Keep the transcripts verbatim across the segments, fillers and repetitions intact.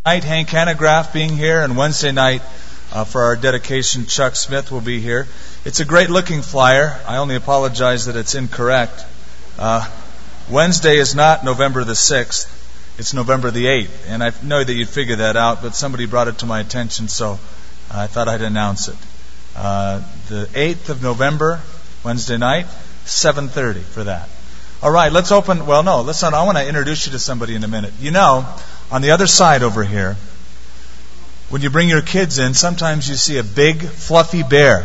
Tonight, Hank Hanegraaff being here, and Wednesday night uh, for our dedication, Chuck Smith will be here. It's a great-looking flyer. I only apologize that it's incorrect. Uh, Wednesday is not November the sixth. It's November the eighth. And I know that you'd figure that out, but somebody brought it to my attention, so I thought I'd announce it. Uh, the eighth of November, Wednesday night, seven thirty for that. All right, let's open. Well, no, let's not. I want to introduce you to somebody in a minute. You know, on the other side over here, when you bring your kids in, sometimes you see a big, fluffy bear.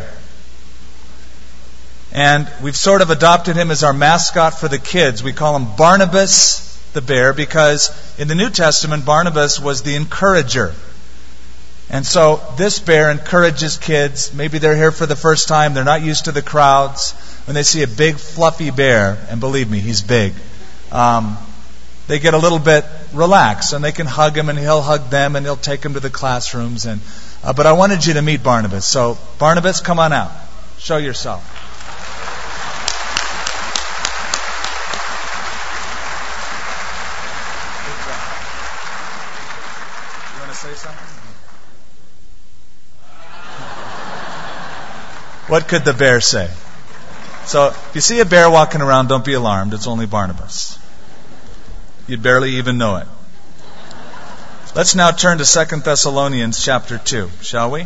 And we've sort of adopted him as our mascot for the kids. We call him Barnabas the bear because in the New Testament, Barnabas was the encourager. And so this bear encourages kids. Maybe they're here for the first time. They're not used to the crowds. When they see a big, fluffy bear, and believe me, he's big, um, they get a little bit relaxed, and they can hug him, and he'll hug them, and he'll take them to the classrooms. And uh, but I wanted you to meet Barnabas. So, Barnabas, come on out. Show yourself. You want to say something? What could the bear say? So, if you see a bear walking around, don't be alarmed. It's only Barnabas. You'd barely even know it. Let's now turn to Second Thessalonians chapter two, shall we?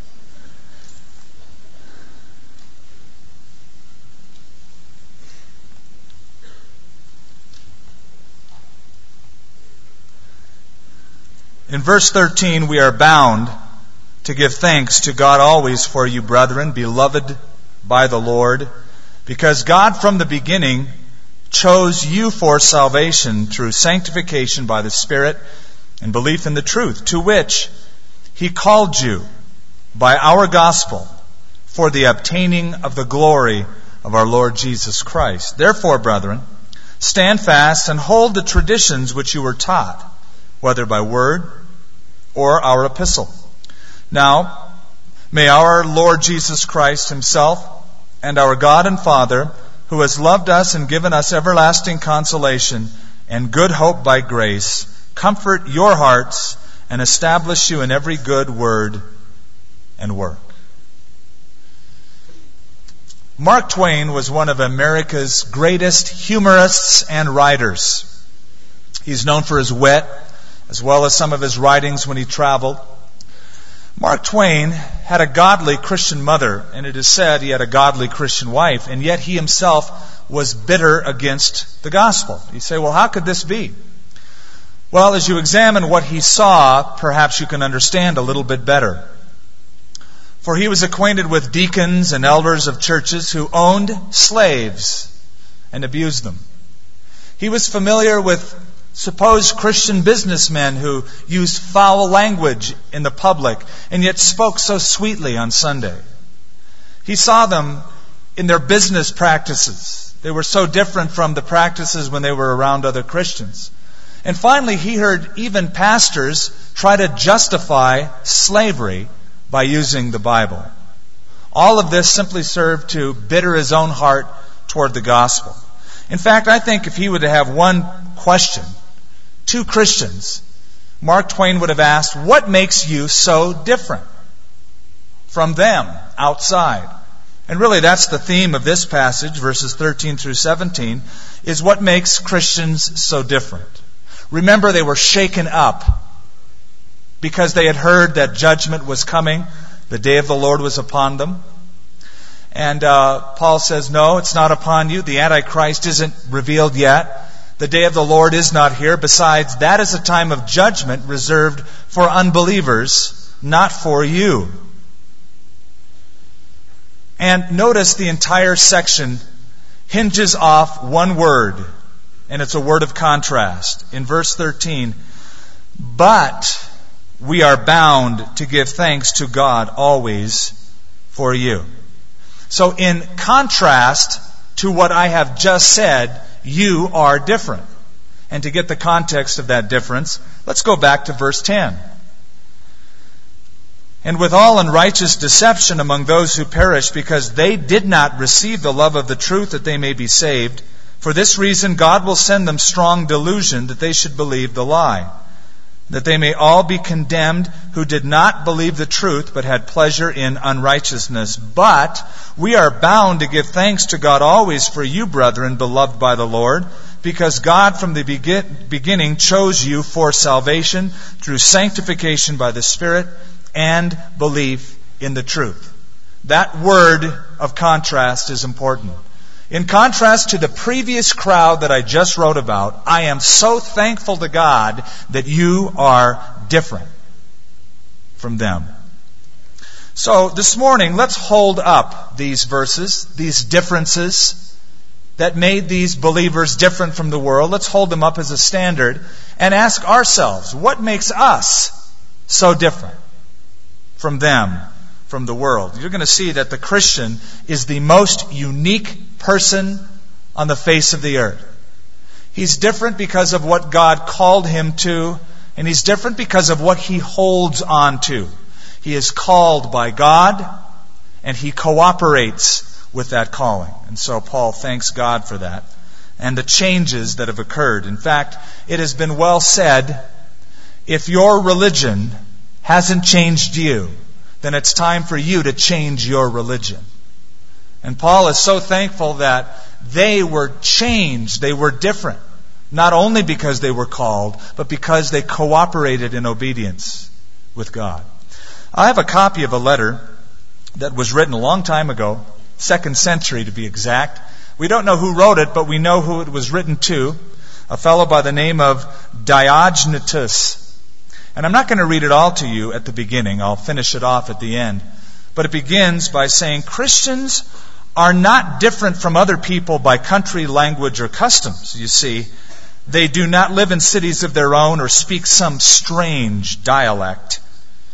In verse thirteen, we are bound to give thanks to God always for you, brethren, beloved by the Lord, because God from the beginning chose you for salvation through sanctification by the Spirit and belief in the truth, to which He called you by our gospel for the obtaining of the glory of our Lord Jesus Christ. Therefore, brethren, stand fast and hold the traditions which you were taught, whether by word or our epistle. Now, may our Lord Jesus Christ Himself and our God and Father, who has loved us and given us everlasting consolation and good hope by grace, comfort your hearts and establish you in every good word and work. Mark Twain was one of America's greatest humorists and writers. He's known for his wit, as well as some of his writings when he traveled. Mark Twain had a godly Christian mother, and it is said he had a godly Christian wife, and yet he himself was bitter against the gospel. You say, well, how could this be? Well, as you examine what he saw, perhaps you can understand a little bit better. For he was acquainted with deacons and elders of churches who owned slaves and abused them. He was familiar with supposed Christian businessmen who used foul language in the public and yet spoke so sweetly on Sunday. He saw them in their business practices. They were so different from the practices when they were around other Christians. And finally, he heard even pastors try to justify slavery by using the Bible. All of this simply served to bitter his own heart toward the gospel. In fact, I think if he would have one question, two Christians, Mark Twain would have asked, what makes you so different from them outside? And really that's the theme of this passage, verses thirteen through seventeen, is what makes Christians so different. Remember, they were shaken up because they had heard that judgment was coming. The day of the Lord was upon them. And uh, Paul says, no, it's not upon you. The Antichrist isn't revealed yet. The day of the Lord is not here. Besides, that is a time of judgment reserved for unbelievers, not for you. And notice the entire section hinges off one word, and it's a word of contrast. In verse thirteen, but we are bound to give thanks to God always for you. So in contrast to what I have just said, you are different. And to get the context of that difference, let's go back to verse ten. And with all unrighteous deception among those who perish, because they did not receive the love of the truth that they may be saved. For this reason God will send them strong delusion that they should believe the lie, that they may all be condemned who did not believe the truth, but had pleasure in unrighteousness. But we are bound to give thanks to God always for you, brethren, beloved by the Lord, because God from the beginning chose you for salvation through sanctification by the Spirit and belief in the truth. That word of contrast is important. In contrast to the previous crowd that I just wrote about, I am so thankful to God that you are different from them. So this morning, let's hold up these verses, these differences that made these believers different from the world. Let's hold them up as a standard and ask ourselves, what makes us so different from them, from the world? You're going to see that the Christian is the most unique person on the face of the earth. He's different because of what God called him to, and he's different because of what he holds on to. He is called by God, and he cooperates with that calling. And so Paul thanks God for that and the changes that have occurred. In fact, it has been well said, if your religion hasn't changed you, then it's time for you to change your religion. And Paul is so thankful that they were changed, they were different, not only because they were called, but because they cooperated in obedience with God. I have a copy of a letter that was written a long time ago, second century to be exact. We don't know who wrote it, but we know who it was written to, a fellow by the name of Diogenetus. And I'm not going to read it all to you at the beginning. I'll finish it off at the end. But it begins by saying, Christians are not different from other people by country, language, or customs. You see, they do not live in cities of their own or speak some strange dialect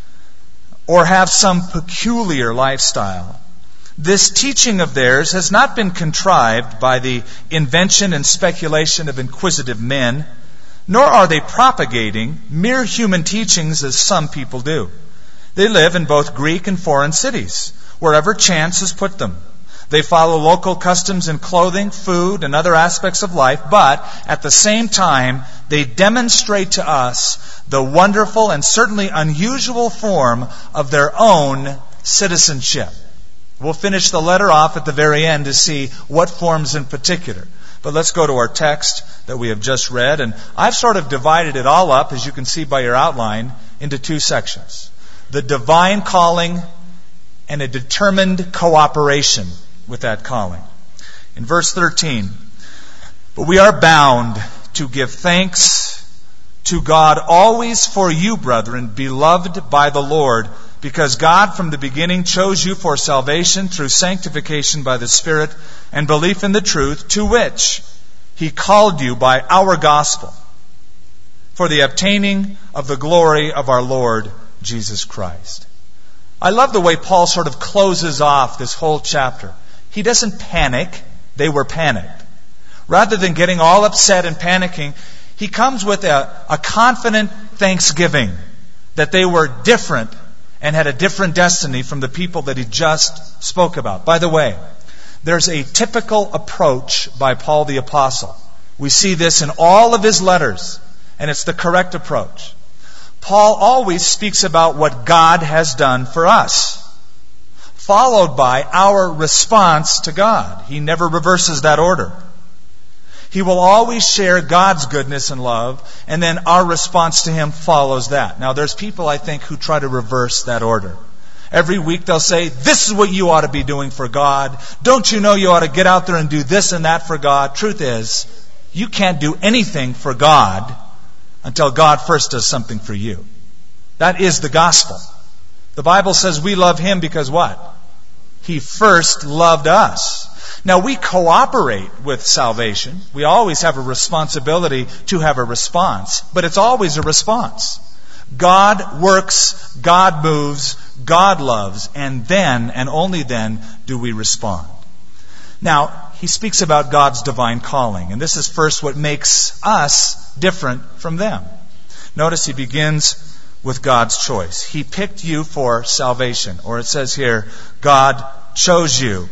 or have some peculiar lifestyle. This teaching of theirs has not been contrived by the invention and speculation of inquisitive men, nor are they propagating mere human teachings as some people do. They live in both Greek and foreign cities, wherever chance has put them. They follow local customs in clothing, food, and other aspects of life, but at the same time, they demonstrate to us the wonderful and certainly unusual form of their own citizenship. We'll finish the letter off at the very end to see what forms in particular. But let's go to our text that we have just read. And I've sort of divided it all up, as you can see by your outline, into two sections. The divine calling and a determined cooperation with that calling. In verse thirteen, but we are bound to give thanks to God always for you, brethren, beloved by the Lord, because God from the beginning chose you for salvation through sanctification by the Spirit and belief in the truth, to which He called you by our gospel, for the obtaining of the glory of our Lord Jesus Christ. I love the way Paul sort of closes off this whole chapter. He doesn't panic. They were panicked. Rather than getting all upset and panicking, he comes with a, a confident thanksgiving that they were different and had a different destiny from the people that he just spoke about. By the way, there's a typical approach by Paul the Apostle. We see this in all of his letters, and it's the correct approach. Paul always speaks about what God has done for us, followed by our response to God. He never reverses that order. He will always share God's goodness and love, and then our response to Him follows that. Now, there's people, I think, who try to reverse that order. Every week they'll say, this is what you ought to be doing for God. Don't you know you ought to get out there and do this and that for God? Truth is, you can't do anything for God until God first does something for you. That is the gospel. The Bible says we love Him because what? He first loved us. Now, we cooperate with salvation. We always have a responsibility to have a response, but it's always a response. God works, God moves, God loves, and then, and only then, do we respond. Now, he speaks about God's divine calling, and this is first what makes us different from them. Notice he begins with God's choice. He picked you for salvation, or it says here, God chose you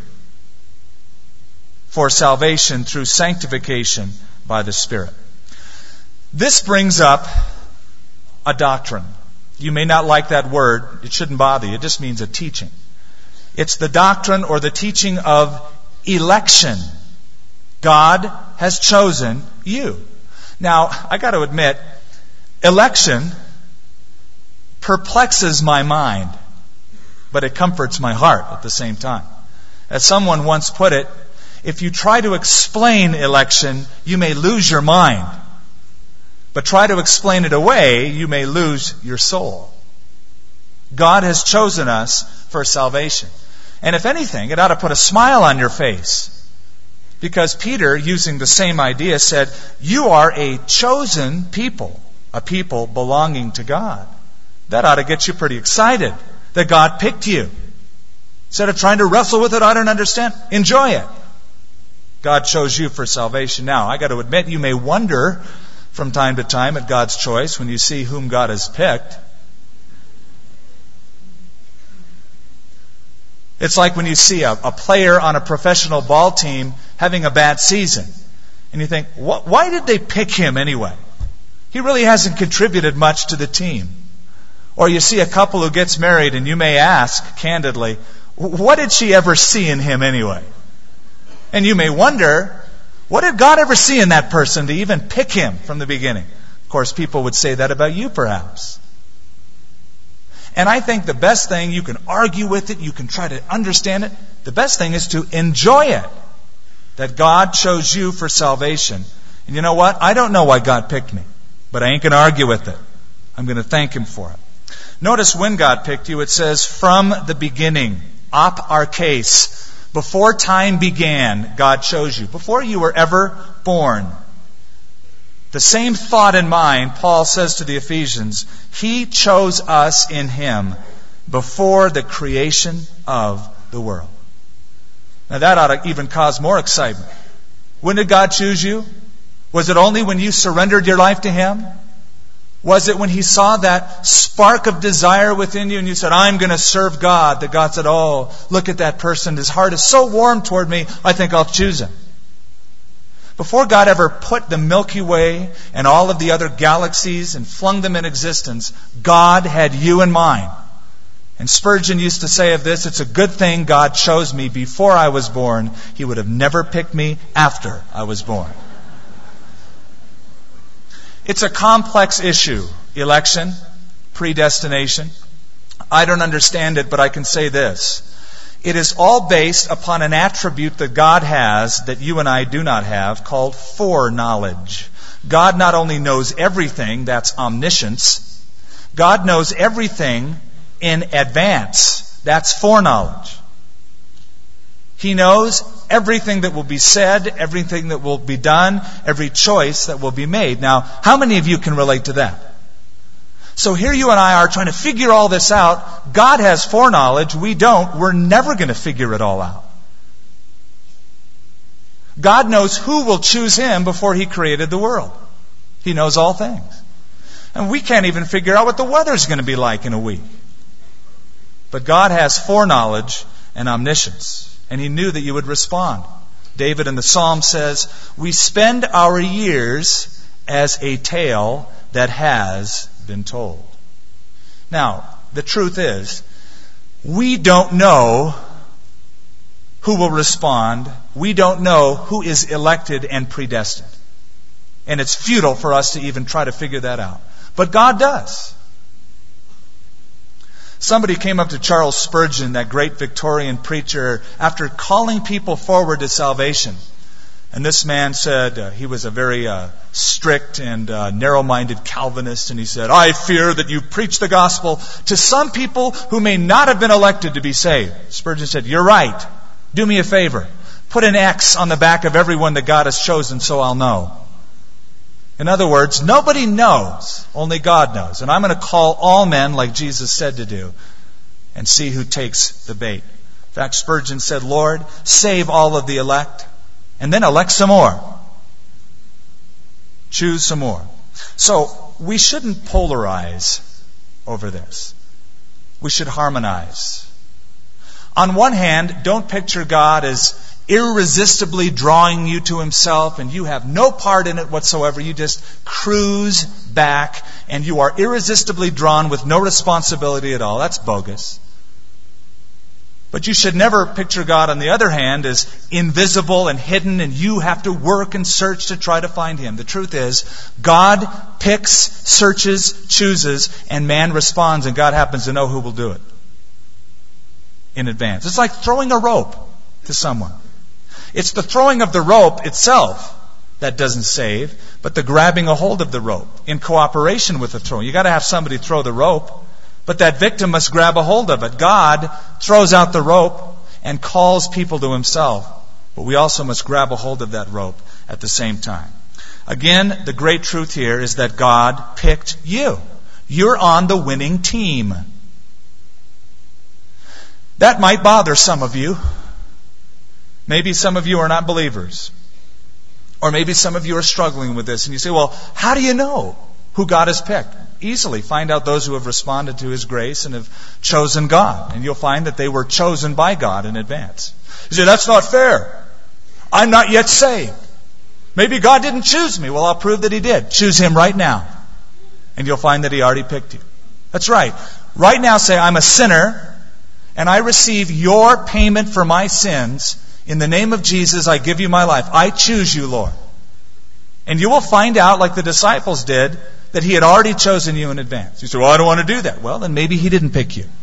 for salvation through sanctification by the Spirit. This brings up a doctrine. You may not like that word. It shouldn't bother you. It just means a teaching. It's the doctrine or the teaching of election. God has chosen you. Now, I got to admit, election perplexes my mind, but it comforts my heart at the same time. As someone once put it, if you try to explain election, you may lose your mind. But try to explain it away, you may lose your soul. God has chosen us for salvation. And if anything, it ought to put a smile on your face. Because Peter, using the same idea, said, you are a chosen people, a people belonging to God. That ought to get you pretty excited that God picked you. Instead of trying to wrestle with it, I don't understand, enjoy it. God chose you for salvation. Now, I got to admit, you may wonder from time to time at God's choice when you see whom God has picked. It's like when you see a, a player on a professional ball team having a bad season. And you think, why did they pick him anyway? He really hasn't contributed much to the team. Or you see a couple who gets married and you may ask candidly, what did she ever see in him anyway? And you may wonder, what did God ever see in that person to even pick him from the beginning? Of course, people would say that about you perhaps. And I think the best thing, you can argue with it, you can try to understand it. The best thing is to enjoy it. That God chose you for salvation. And you know what? I don't know why God picked me. But I ain't going to argue with it. I'm going to thank Him for it. Notice when God picked you, it says, from the beginning. Op arches. Before time began, God chose you. Before you were ever born. The same thought in mind, Paul says to the Ephesians, He chose us in Him before the creation of the world. Now that ought to even cause more excitement. When did God choose you? Was it only when you surrendered your life to Him? Was it when He saw that spark of desire within you and you said, I'm going to serve God, that God said, oh, look at that person. His heart is so warm toward me, I think I'll choose him. Before God ever put the Milky Way and all of the other galaxies and flung them in existence, God had you in mind. And Spurgeon used to say of this, it's a good thing God chose me before I was born. He would have never picked me after I was born. It's a complex issue, election, predestination. I don't understand it, but I can say this. It is all based upon an attribute that God has that you and I do not have, called foreknowledge. God not only knows everything, that's omniscience. God knows everything in advance. That's foreknowledge. He knows everything that will be said, everything that will be done, every choice that will be made. Now, how many of you can relate to that? So here you and I are trying to figure all this out. God has foreknowledge. We don't. We're never going to figure it all out. God knows who will choose Him before He created the world. He knows all things. And we can't even figure out what the weather's going to be like in a week. But God has foreknowledge and omniscience. And He knew that you would respond. David in the Psalm says, we spend our years as a tale that has been told. Now, the truth is, we don't know who will respond. We don't know who is elected and predestined. And it's futile for us to even try to figure that out. But God does. Somebody came up to Charles Spurgeon, that great Victorian preacher, after calling people forward to salvation. And this man said, uh, he was a very uh, strict and uh, narrow-minded Calvinist, and he said, I fear that you preach the gospel to some people who may not have been elected to be saved. Spurgeon said, you're right. Do me a favor. Put an X on the back of everyone that God has chosen so I'll know. In other words, nobody knows. Only God knows. And I'm going to call all men, like Jesus said to do, and see who takes the bait. In fact, Spurgeon said, Lord, save all of the elect, and then elect some more. Choose some more. So, we shouldn't polarize over this. We should harmonize. On one hand, don't picture God as irresistibly drawing you to himself, and you have no part in it whatsoever. You just cruise back, and you are irresistibly drawn with no responsibility at all. That's bogus. But you should never picture God, on the other hand, as invisible and hidden, and you have to work and search to try to find him. The truth is, God picks, searches, chooses, and man responds, and God happens to know who will do it in advance. It's like throwing a rope to someone. It's the throwing of the rope itself that doesn't save, but the grabbing a hold of the rope in cooperation with the throwing. You got to have somebody throw the rope, but that victim must grab a hold of it. God throws out the rope and calls people to himself, but we also must grab a hold of that rope at the same time. Again, the great truth here is that God picked you. You're on the winning team. That might bother some of you. Maybe some of you are not believers. Or maybe some of you are struggling with this, and you say, well, how do you know who God has picked? Easily find out those who have responded to his grace and have chosen God. And you'll find that they were chosen by God in advance. You say, that's not fair. I'm not yet saved. Maybe God didn't choose me. Well, I'll prove that he did. Choose him right now. And you'll find that he already picked you. That's right. Right now say, I'm a sinner, and I receive your payment for my sins. In the name of Jesus, I give you my life. I choose you, Lord. And you will find out, like the disciples did, that he had already chosen you in advance. You say, well, I don't want to do that. Well, then maybe he didn't pick you.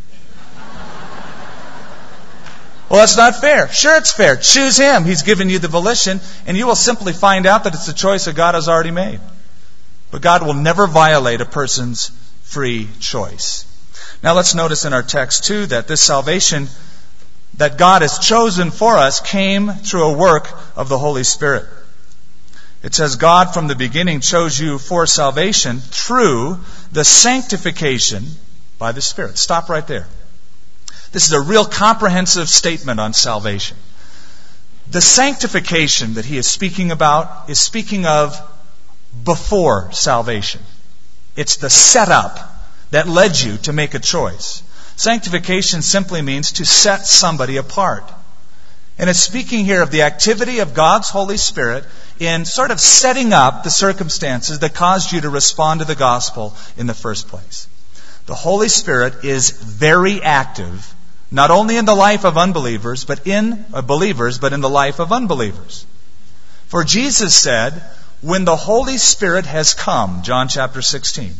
Well, that's not fair. Sure, it's fair. Choose him. He's given you the volition, and you will simply find out that it's a choice that God has already made. But God will never violate a person's free choice. Now let's notice in our text, too, that this salvation that God has chosen for us came through a work of the Holy Spirit. It says, God from the beginning chose you for salvation through the sanctification by the Spirit. Stop right there. This is a real comprehensive statement on salvation. The sanctification that he is speaking about is speaking of before salvation. It's the setup that led you to make a choice. Sanctification simply means to set somebody apart. And it's speaking here of the activity of God's Holy Spirit in sort of setting up the circumstances that caused you to respond to the gospel in the first place. The Holy Spirit is very active, not only in the life of unbelievers, but in uh, believers, but in the life of unbelievers. For Jesus said, when the Holy Spirit has come, John chapter sixteen,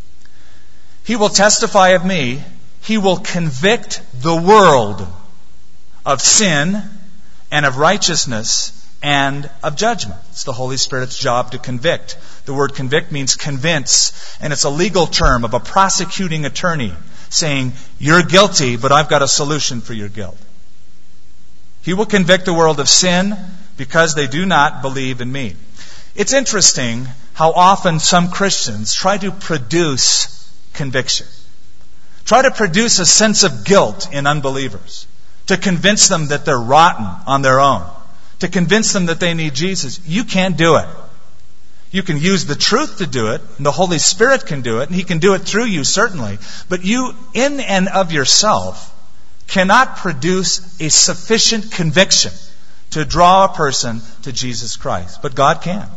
he will testify of me, he will convict the world of sin and of righteousness and of judgment. It's the Holy Spirit's job to convict. The word convict means convince, and it's a legal term of a prosecuting attorney saying, you're guilty, but I've got a solution for your guilt. He will convict the world of sin because they do not believe in me. It's interesting how often some Christians try to produce conviction. Try to produce a sense of guilt in unbelievers. To convince them that they're rotten on their own. To convince them that they need Jesus. You can't do it. You can use the truth to do it, and the Holy Spirit can do it, and he can do it through you, certainly. But you, in and of yourself, cannot produce a sufficient conviction to draw a person to Jesus Christ. But God can.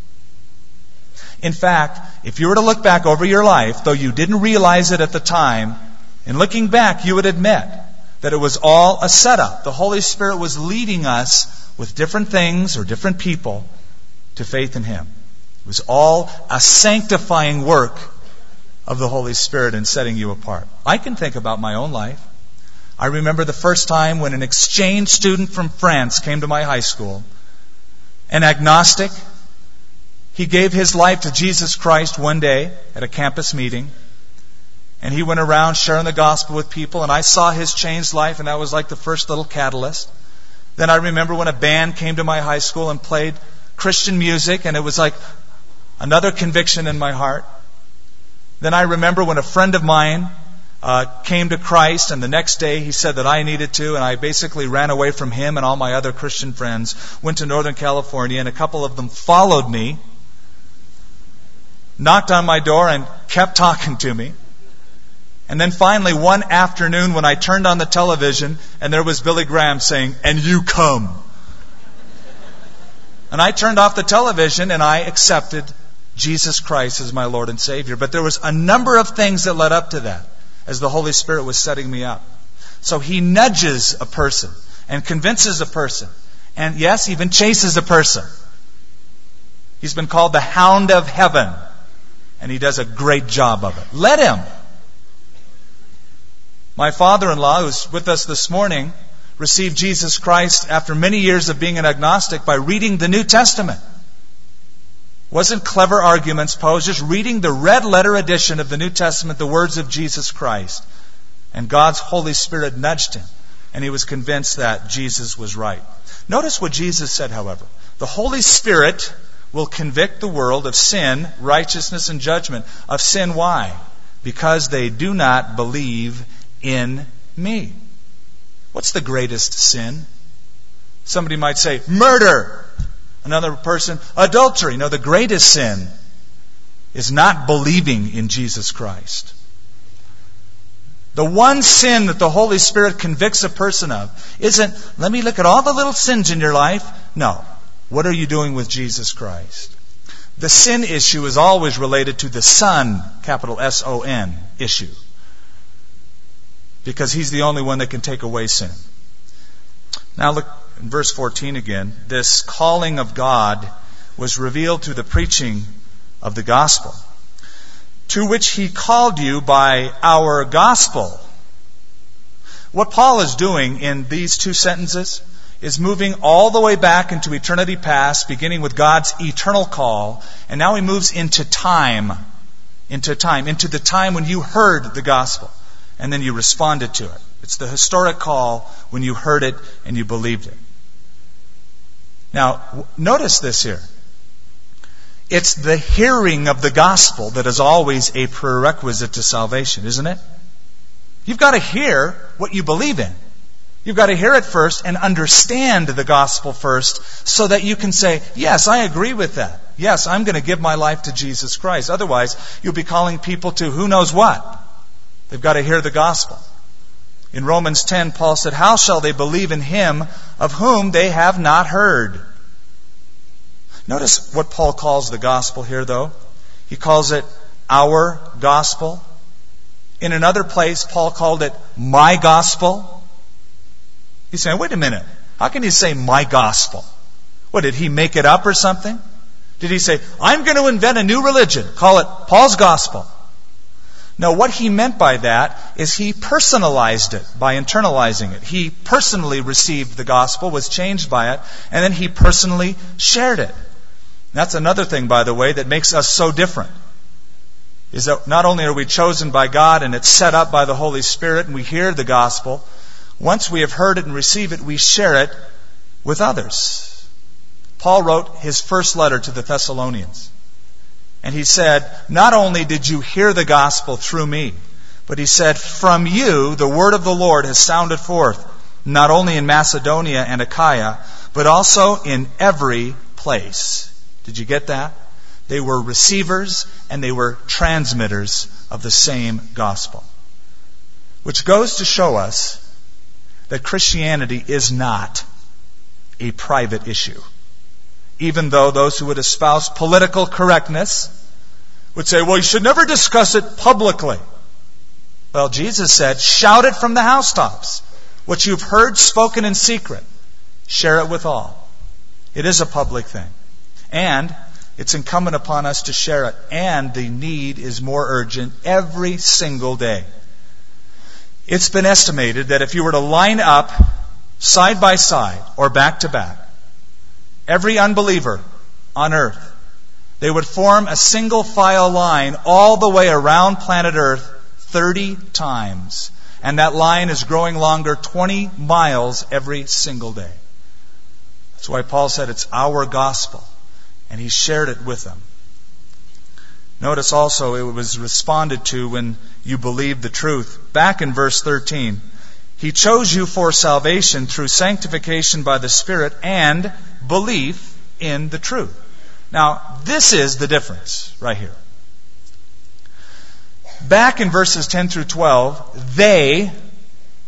In fact, if you were to look back over your life, though you didn't realize it at the time, in looking back, you would admit that it was all a setup. The Holy Spirit was leading us with different things or different people to faith in him. It was all a sanctifying work of the Holy Spirit in setting you apart. I can think about my own life. I remember the first time when an exchange student from France came to my high school, an agnostic. He gave his life to Jesus Christ one day at a campus meeting. And he went around sharing the gospel with people, and I saw his changed life, and that was like the first little catalyst. Then I remember when a band came to my high school and played Christian music, and it was like another conviction in my heart. Then I remember when a friend of mine uh, came to Christ, and the next day he said that I needed to, and I basically ran away from him and all my other Christian friends, went to Northern California, and a couple of them followed me, knocked on my door, and kept talking to me. And then finally, one afternoon when I turned on the television and there was Billy Graham saying, "And you come." And I turned off the television and I accepted Jesus Christ as my Lord and Savior. But there was a number of things that led up to that as the Holy Spirit was setting me up. So He nudges a person and convinces a person. And yes, even chases a person. He's been called the Hound of Heaven. And He does a great job of it. Let Him. My father-in-law, who's with us this morning, received Jesus Christ after many years of being an agnostic by reading the New Testament. Wasn't clever arguments posed, just reading the red letter edition of the New Testament, the words of Jesus Christ. And God's Holy Spirit nudged him, and he was convinced that Jesus was right. Notice what Jesus said, however. The Holy Spirit will convict the world of sin, righteousness, and judgment. Of sin, why? Because they do not believe in me. What's the greatest sin? Somebody might say, murder. Another person, adultery. No, the greatest sin is not believing in Jesus Christ. The one sin that the Holy Spirit convicts a person of isn't, let me look at all the little sins in your life. No. What are you doing with Jesus Christ? The sin issue is always related to the Son, capital S O N, issue. Because He's the only one that can take away sin. Now look in verse fourteen again. This calling of God was revealed through the preaching of the gospel, to which He called you by our gospel. What Paul is doing in these two sentences is moving all the way back into eternity past, beginning with God's eternal call, and now he moves into time, into time, into the time when you heard the gospel, and then you responded to it. It's the historic call when you heard it and you believed it. Now, notice this here. It's the hearing of the gospel that is always a prerequisite to salvation, isn't it? You've got to hear what you believe in. You've got to hear it first and understand the gospel first so that you can say, yes, I agree with that. Yes, I'm going to give my life to Jesus Christ. Otherwise, you'll be calling people to who knows what. They've got to hear the gospel. In Romans ten, Paul said, how shall they believe in Him of whom they have not heard? Notice what Paul calls the gospel here, though. He calls it our gospel. In another place, Paul called it my gospel. He's saying, wait a minute. How can he say my gospel? What, did he make it up or something? Did he say, I'm going to invent a new religion, call it Paul's gospel? No, what he meant by that is he personalized it by internalizing it. He personally received the gospel, was changed by it, and then he personally shared it. That's another thing, by the way, that makes us so different. Is that not only are we chosen by God and it's set up by the Holy Spirit and we hear the gospel, once we have heard it and received it, we share it with others. Paul wrote his first letter to the Thessalonians. And he said, not only did you hear the gospel through me, but he said, from you the word of the Lord has sounded forth, not only in Macedonia and Achaia, but also in every place. Did you get that? They were receivers and they were transmitters of the same gospel. Which goes to show us that Christianity is not a private issue. Even though those who would espouse political correctness would say, well, you should never discuss it publicly. Well, Jesus said, shout it from the housetops. What you've heard spoken in secret, share it with all. It is a public thing. And it's incumbent upon us to share it. And the need is more urgent every single day. It's been estimated that if you were to line up side by side or back to back every unbeliever on earth, they would form a single file line all the way around planet Earth thirty times. And that line is growing longer twenty miles every single day. That's why Paul said it's our gospel. And he shared it with them. Notice also it was responded to when you believed the truth. Back in verse thirteen, He chose you for salvation through sanctification by the Spirit and belief in the truth. Now, this is the difference right here. Back in verses ten through twelve, they,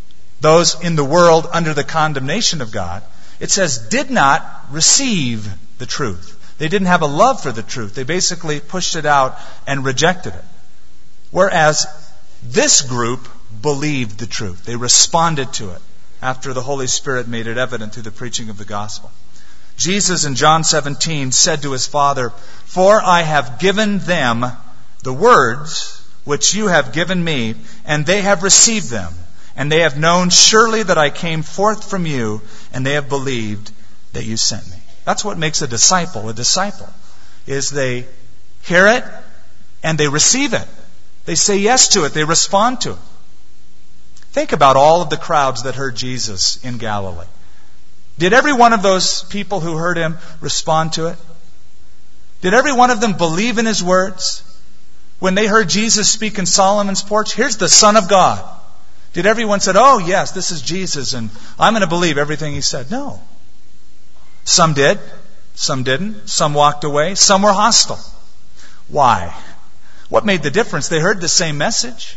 those in the world under the condemnation of God, it says, did not receive the truth. They didn't have a love for the truth. They basically pushed it out and rejected it. Whereas this group believed the truth. They responded to it after the Holy Spirit made it evident through the preaching of the gospel. Jesus in John seventeen said to his Father, "For I have given them the words which you have given me, and they have received them, and they have known surely that I came forth from you, and they have believed that you sent me." That's what makes a disciple a disciple, is they hear it and they receive it. They say yes to it. They respond to it. Think about all of the crowds that heard Jesus in Galilee. Did every one of those people who heard him respond to it? Did every one of them believe in his words? When they heard Jesus speak in Solomon's porch, here's the Son of God. Did everyone say, "Oh yes, this is Jesus and I'm going to believe everything he said"? No. Some did. Some didn't. Some walked away. Some were hostile. Why? What made the difference? They heard the same message.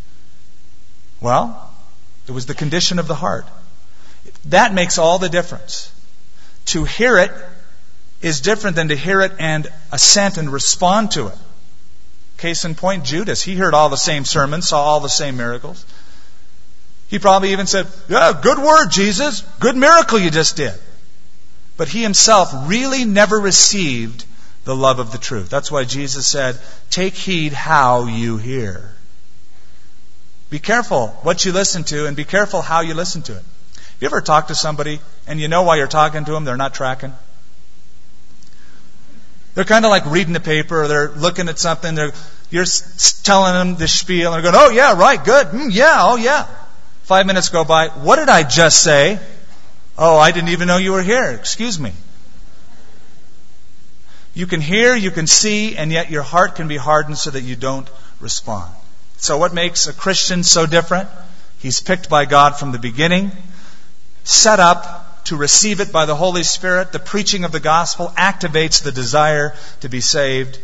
Well, it was the condition of the heart. That makes all the difference. To hear it is different than to hear it and assent and respond to it. Case in point, Judas. He heard all the same sermons, saw all the same miracles. He probably even said, "Yeah, good word, Jesus. Good miracle you just did." But he himself really never received the love of the truth. That's why Jesus said, "Take heed how you hear." Be careful what you listen to, and be careful how you listen to it. Have you ever talked to somebody and you know while you're talking to them they're not tracking? They're kind of like reading the paper, or they're looking at something. They're, you're s- telling them the spiel, and they're going, "Oh yeah, right, good, mm, yeah, oh yeah." Five minutes go by. "What did I just say?" "Oh, I didn't even know you were here. Excuse me." You can hear, you can see, and yet your heart can be hardened so that you don't respond. So what makes a Christian so different? He's picked by God from the beginning, set up to receive it by the Holy Spirit. The preaching of the gospel activates the desire to be saved.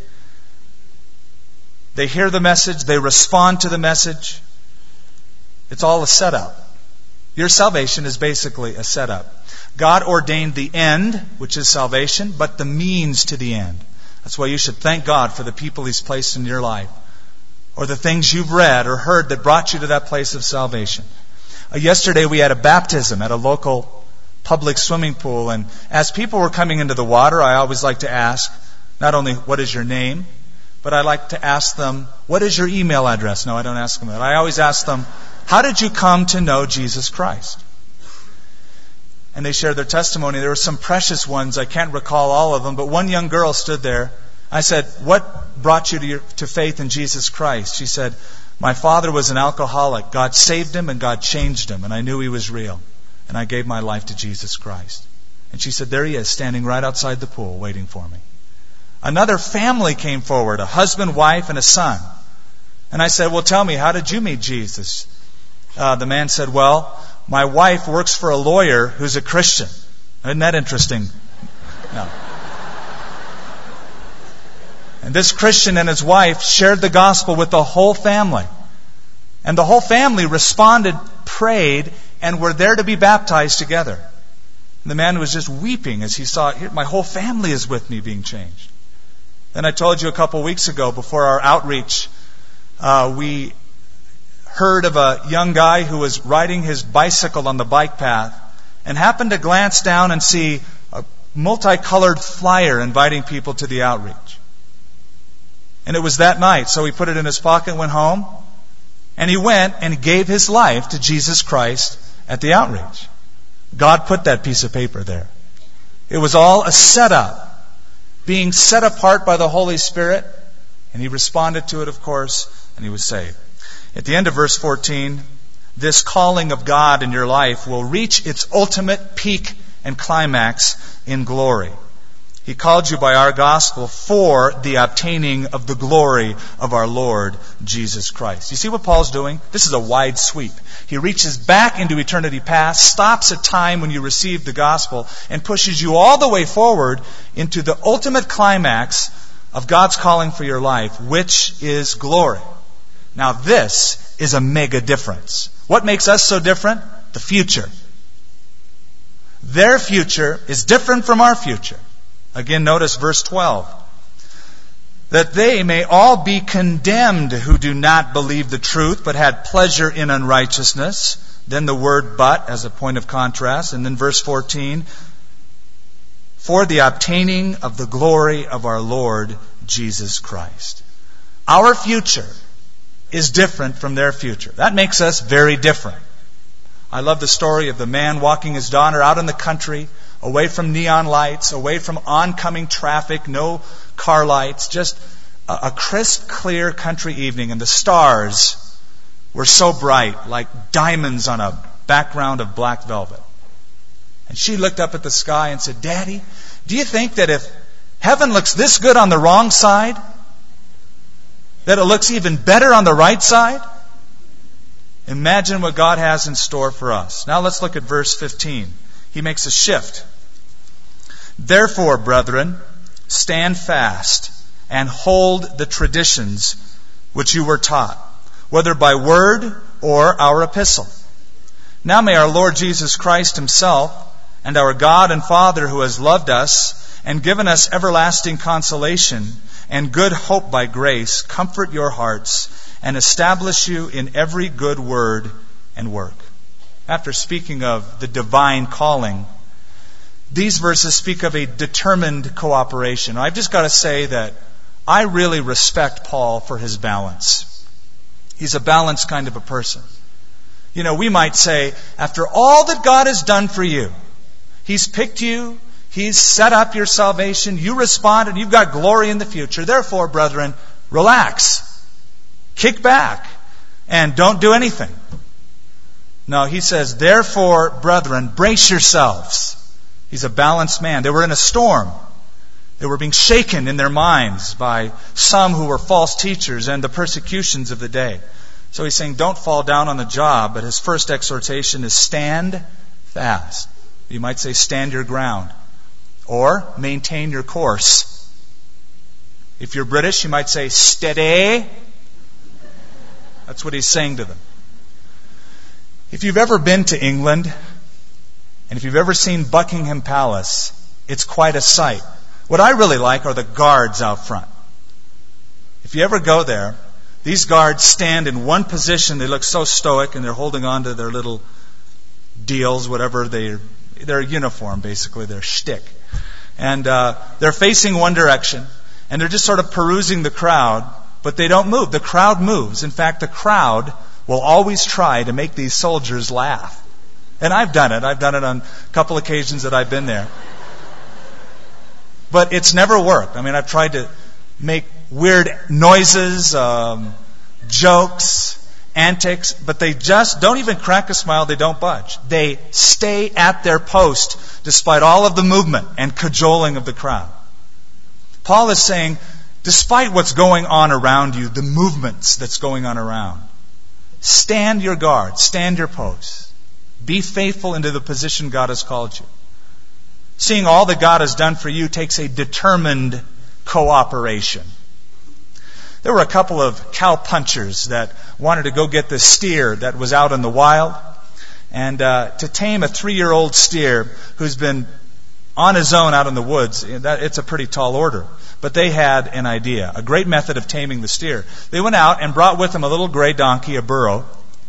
They hear the message, they respond to the message. It's all a setup. Your salvation is basically a setup. God ordained the end, which is salvation, but the means to the end. That's why you should thank God for the people He's placed in your life, or the things you've read or heard that brought you to that place of salvation. Uh, yesterday we had a baptism at a local public swimming pool, and as people were coming into the water, I always like to ask, not only what is your name, but I like to ask them, what is your email address? No, I don't ask them that. I always ask them, how did you come to know Jesus Christ? And they shared their testimony. There were some precious ones. I can't recall all of them, but one young girl stood there. I said, "What brought you to, your, to faith in Jesus Christ?" She said, "My father was an alcoholic. God saved him and God changed him, and I knew he was real. And I gave my life to Jesus Christ." And she said, "There he is, standing right outside the pool, waiting for me." Another family came forward, a husband, wife, and a son. And I said, "Well, tell me, how did you meet Jesus?" Uh, the man said, "Well, my wife works for a lawyer who's a Christian." Isn't that interesting? No. And this Christian and his wife shared the gospel with the whole family. And the whole family responded, prayed, and were there to be baptized together. And the man was just weeping as he saw, my whole family is with me being changed. Then I told you a couple weeks ago, before our outreach, uh, we heard of a young guy who was riding his bicycle on the bike path and happened to glance down and see a multicolored flyer inviting people to the outreach. And it was that night, so he put it in his pocket and went home. And he went and gave his life to Jesus Christ at the outreach. God put that piece of paper there. It was all a setup, being set apart by the Holy Spirit. And he responded to it, of course, and he was saved. At the end of verse fourteen, this calling of God in your life will reach its ultimate peak and climax in glory. He called you by our gospel for the obtaining of the glory of our Lord Jesus Christ. You see what Paul's doing? This is a wide sweep. He reaches back into eternity past, stops at time when you received the gospel, and pushes you all the way forward into the ultimate climax of God's calling for your life, which is glory. Now this is a mega difference. What makes us so different? The future. Their future is different from our future. Again, notice verse twelve. That they may all be condemned who do not believe the truth, but had pleasure in unrighteousness. Then the word but as a point of contrast. And then verse fourteen. For the obtaining of the glory of our Lord Jesus Christ. Our future is different from their future. That makes us very different. I love the story of the man walking his daughter out in the country, away from neon lights, away from oncoming traffic, no car lights, just a, a crisp, clear country evening. And the stars were so bright, like diamonds on a background of black velvet. And she looked up at the sky and said, Daddy, do you think that if heaven looks this good on the wrong side, that it looks even better on the right side? Imagine what God has in store for us. Now let's look at verse fifteen. He makes a shift. Therefore, brethren, stand fast and hold the traditions which you were taught, whether by word or our epistle. Now may our Lord Jesus Christ himself and our God and Father, who has loved us and given us everlasting consolation and good hope by grace, comfort your hearts and establish you in every good word and work. After speaking of the divine calling, these verses speak of a determined cooperation. I've just got to say that I really respect Paul for his balance. He's a balanced kind of a person. You know, we might say, after all that God has done for you, He's picked you, He's set up your salvation, you respond, and you've got glory in the future. Therefore, brethren, relax. Kick back. And don't do anything. No, he says, therefore, brethren, brace yourselves. He's a balanced man. They were in a storm. They were being shaken in their minds by some who were false teachers and the persecutions of the day. So he's saying, don't fall down on the job. But his first exhortation is stand fast. You might say, stand your ground. Or maintain your course. If you're British, you might say, steady. That's what he's saying to them. If you've ever been to England, and if you've ever seen Buckingham Palace, it's quite a sight. What I really like are the guards out front. If you ever go there, these guards stand in one position. They look so stoic, and they're holding on to their little deals, whatever they're, their uniform, basically, their shtick. And uh, they're facing one direction, and they're just sort of perusing the crowd, but they don't move. The crowd moves. In fact, the crowd will always try to make these soldiers laugh. And I've done it. I've done it on a couple occasions that I've been there. But it's never worked. I mean, I've tried to make weird noises, um, jokes, antics, but they just don't even crack a smile. They don't budge. They stay at their post despite all of the movement and cajoling of the crowd. Paul is saying, despite what's going on around you, the movements that's going on around, stand your guard, stand your post. Be faithful into the position God has called you. Seeing all that God has done for you takes a determined cooperation. There were a couple of cow punchers that wanted to go get the steer that was out in the wild. And uh, to tame a three-year-old steer who's been on his own out in the woods, that, it's a pretty tall order. But they had an idea, a great method of taming the steer. They went out and brought with them a little gray donkey, a burro,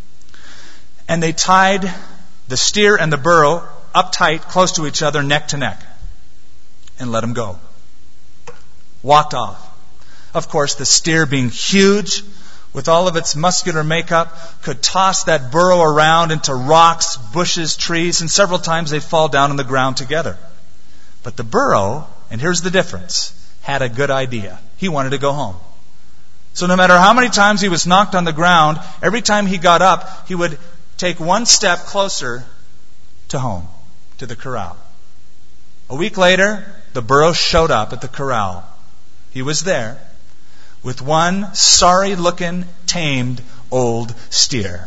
and they tied the steer and the burro up tight, close to each other, neck to neck, and let them go. Walked off. Of course, the steer, being huge, with all of its muscular makeup, could toss that burro around into rocks, bushes, trees, and several times they'd fall down on the ground together. But the burro, and here's the difference, had a good idea. He wanted to go home. So no matter how many times he was knocked on the ground, every time he got up, he would take one step closer to home, to the corral. A week later, the burro showed up at the corral. He was there with one sorry-looking, tamed old steer.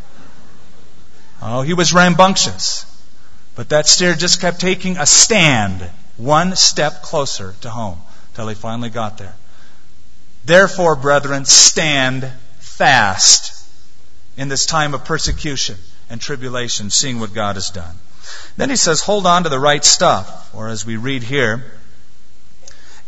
Oh, he was rambunctious. But that steer just kept taking a stand, one step closer to home, till he finally got there. Therefore, brethren, stand fast in this time of persecution and tribulation, seeing what God has done. Then he says, hold on to the right stuff, or as we read here,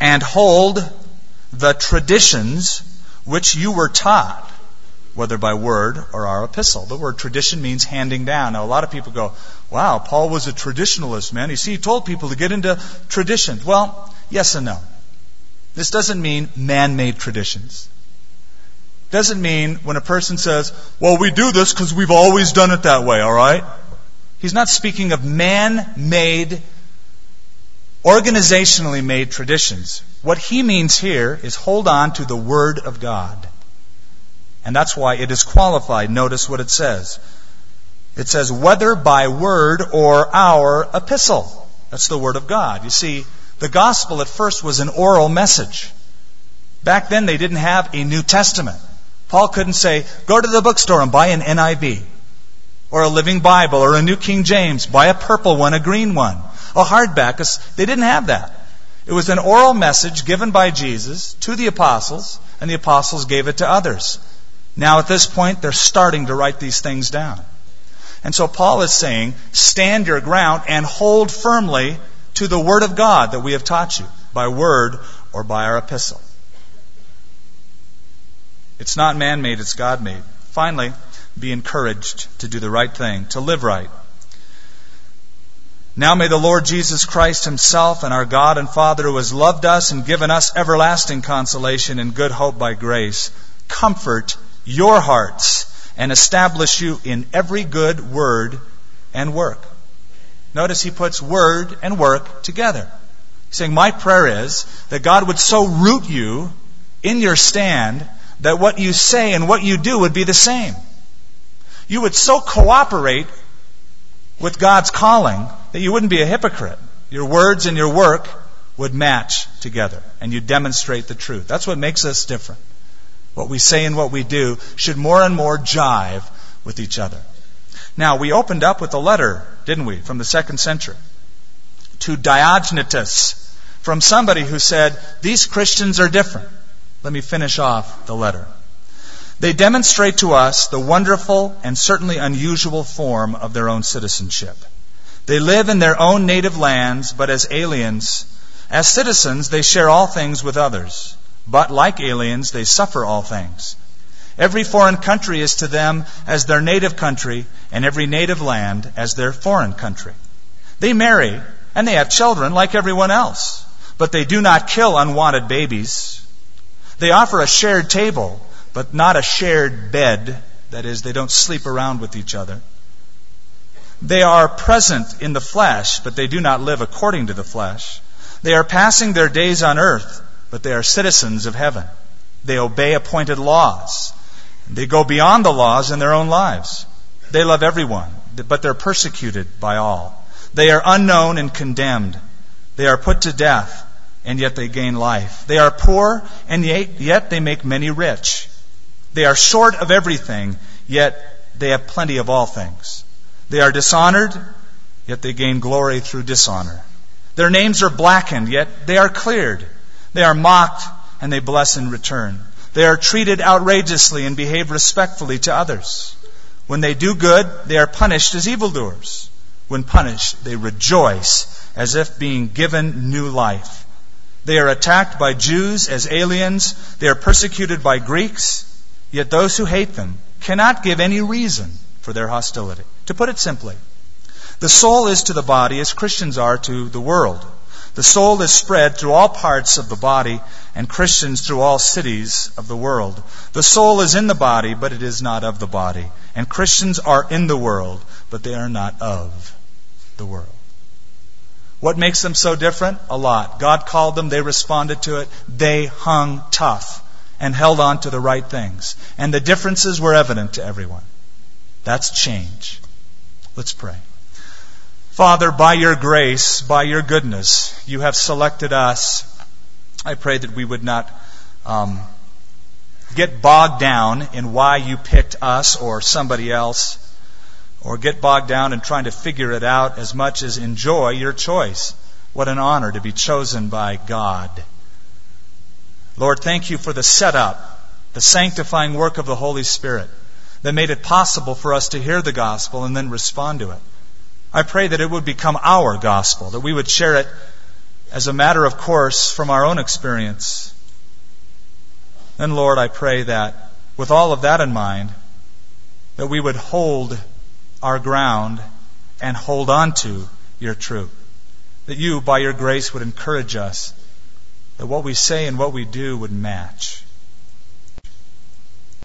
and hold the traditions which you were taught, whether by word or our epistle. The word tradition means handing down. Now, a lot of people go, wow, Paul was a traditionalist, man. You see, he told people to get into traditions. Well, yes and no. This doesn't mean man-made traditions. Doesn't mean when a person says, well, we do this because we've always done it that way, all right? He's not speaking of man-made, organizationally made traditions. What he means here is hold on to the Word of God. And that's why it is qualified. Notice what it says. It says, whether by word or our epistle. That's the Word of God. You see, the gospel at first was an oral message. Back then they didn't have a New Testament. Paul couldn't say, go to the bookstore and buy an N I V, or a Living Bible, or a New King James, buy a purple one, a green one, a hardback. They didn't have that. It was an oral message given by Jesus to the apostles, and the apostles gave it to others. Now at this point, they're starting to write these things down. And so Paul is saying, stand your ground and hold firmly to the Word of God that we have taught you, by word or by our epistle. It's not man-made, it's God-made. Finally, be encouraged to do the right thing, to live right. Now may the Lord Jesus Christ Himself and our God and Father, who has loved us and given us everlasting consolation and good hope by grace, comfort your hearts and establish you in every good word and work. Notice he puts word and work together. He's saying, my prayer is that God would so root you in your stand that what you say and what you do would be the same. You would so cooperate with God's calling that you wouldn't be a hypocrite. Your words and your work would match together, and you demonstrate the truth. That's what makes us different. What we say and what we do should more and more jive with each other. Now, we opened up with a letter, didn't we, from the second century, to Diognetus, from somebody who said, these Christians are different. Let me finish off the letter. They demonstrate to us the wonderful and certainly unusual form of their own citizenship. They live in their own native lands, but as aliens, as citizens, they share all things with others. But like aliens, they suffer all things. Every foreign country is to them as their native country, and every native land as their foreign country. They marry, and they have children like everyone else, but they do not kill unwanted babies. They offer a shared table, but not a shared bed. That is, they don't sleep around with each other. They are present in the flesh, but they do not live according to the flesh. They are passing their days on earth, but they are citizens of heaven. They obey appointed laws. They go beyond the laws in their own lives. They love everyone, but they're persecuted by all. They are unknown and condemned. They are put to death, and yet they gain life. They are poor, and yet they make many rich. They are short of everything, yet they have plenty of all things. They are dishonored, yet they gain glory through dishonor. Their names are blackened, yet they are cleared. They are mocked, and they bless in return. They are treated outrageously and behave respectfully to others. When they do good, they are punished as evildoers. When punished, they rejoice as if being given new life. They are attacked by Jews as aliens. They are persecuted by Greeks. Yet those who hate them cannot give any reason for their hostility. To put it simply, the soul is to the body as Christians are to the world. The soul is spread through all parts of the body, and Christians through all cities of the world. The soul is in the body, but it is not of the body. And Christians are in the world, but they are not of the world. What makes them so different? A lot. God called them, they responded to it, they hung tough and held on to the right things. And the differences were evident to everyone. That's change. Let's pray. Father, by your grace, by your goodness, you have selected us. I pray that we would not um, get bogged down in why you picked us or somebody else, or get bogged down in trying to figure it out as much as enjoy your choice. What an honor to be chosen by God. Lord, thank you for the setup, the sanctifying work of the Holy Spirit that made it possible for us to hear the gospel and then respond to it. I pray that it would become our gospel, that we would share it as a matter of course from our own experience. Then, Lord, I pray that with all of that in mind, that we would hold our ground and hold on to your truth. That you, by your grace, would encourage us, that what we say and what we do would match.